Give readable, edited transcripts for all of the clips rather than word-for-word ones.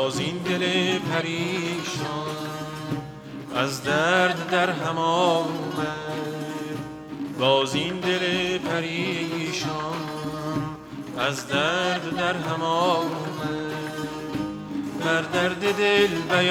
باز این دل پریشان از درد در هم آمد، باز این دل پریشان از درد در هم آمد. بر درد دل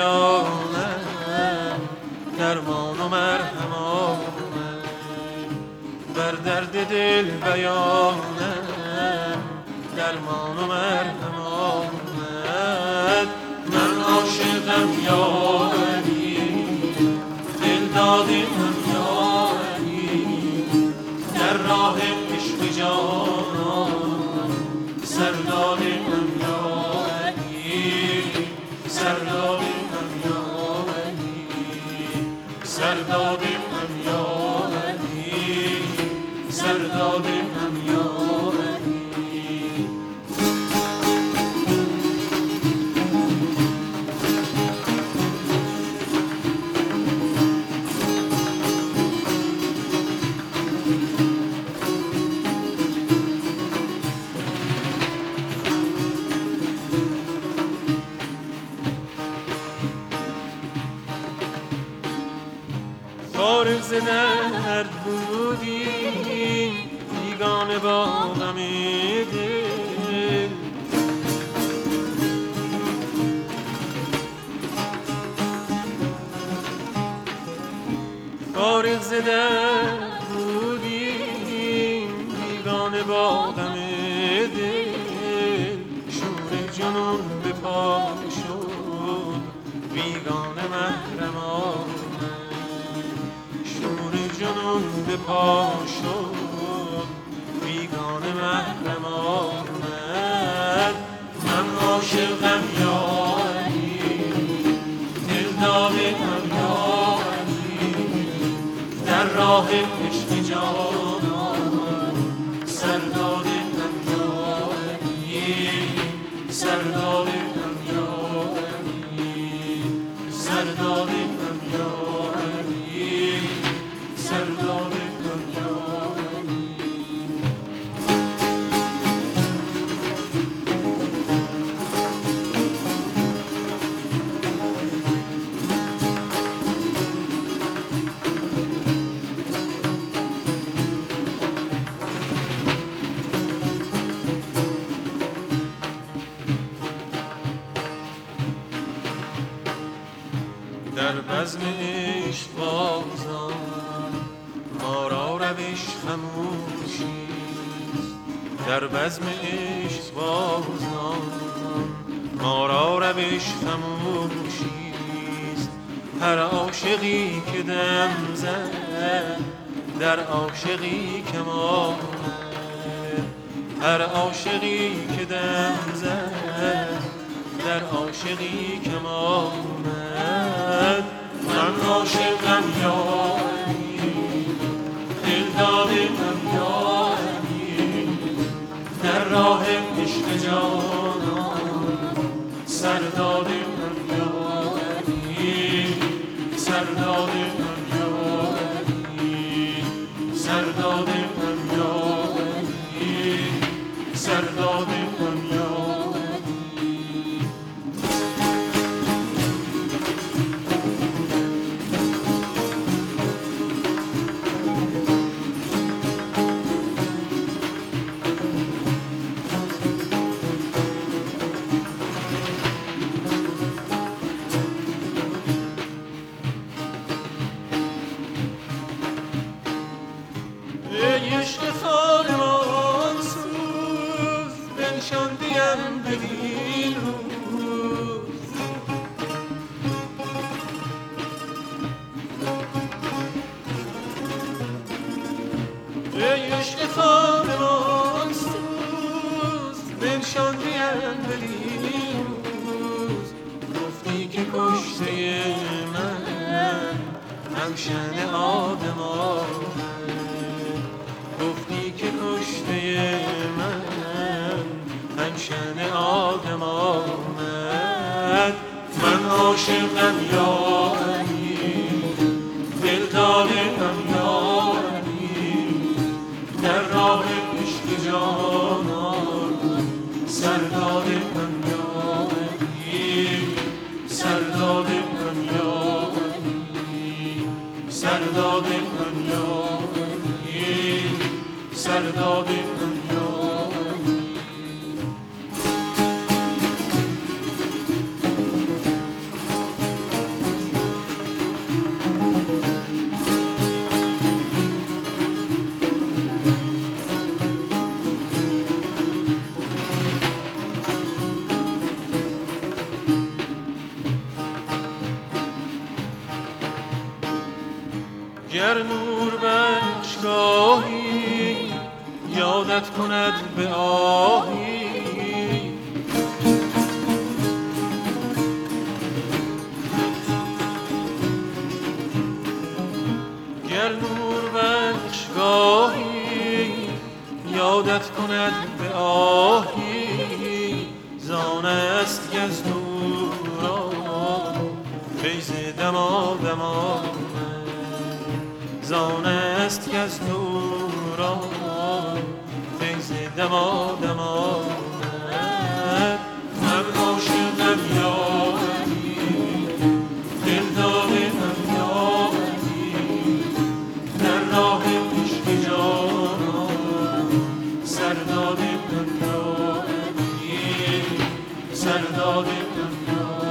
بیانم درمان و مرهم آمد، بر درد دل بیانم درمان و مرهم آمد. من عاشقم یا علی، دل دادم یا علی، در راه عشق جانان سر دادم یا علی، سر دادم یا علی، سر دادم یا علی، سر دادم یا علی. فارغ ز درد بودیم بیگانه با غم دل، فارغ ز درد بودیم بیگانه با غم دل. شور جنون به پا شد بیگانه محرم آمد، جنون به پا شد بیگانه محرم آمد. من عاشقم یا علی، دل دادم یا علی، در راه عشق جانان سر دادم یا علی، سر دادم یا علی، سر دادم یا علی، سر دادم یا علی. در بزم عشق بازان ما را روش خموشیست، در بزم عشق بازان ما را روش خموشیست. هر عاشقی که دم زد در عاشقی کمان، هر عاشقی که دم زد در عاشقی کمان. من عاشقم یا علی، دل دادم یا علی، در راه عشق جانان سر دادم یا علی، سر دادم یا علی، سر دادم یا علی، سر دادم یا علی. عشق خانمان سوز بنشاندیم بدین روز، عشق خانمان سوز بنشاندیم بدین روز. گفتی که کشته من همشن آدم آمد، گفتی که کشته من همشن آدم آمد. من عاشقم یا علی، دل دادم یا علی، در راه عشق جانان سر دادم یا علی، سرداب دنیا. گر نور بخش گاهی یادت کند به آهی، گر نور بخش گاهی یادت کند به آهی، زان است که از دورا فیض دما زان است که از دورا فیض دما هم عاشقم یاری دل دادم یاری در راه عشق جانان سرداب دنیا سرداب دنیا.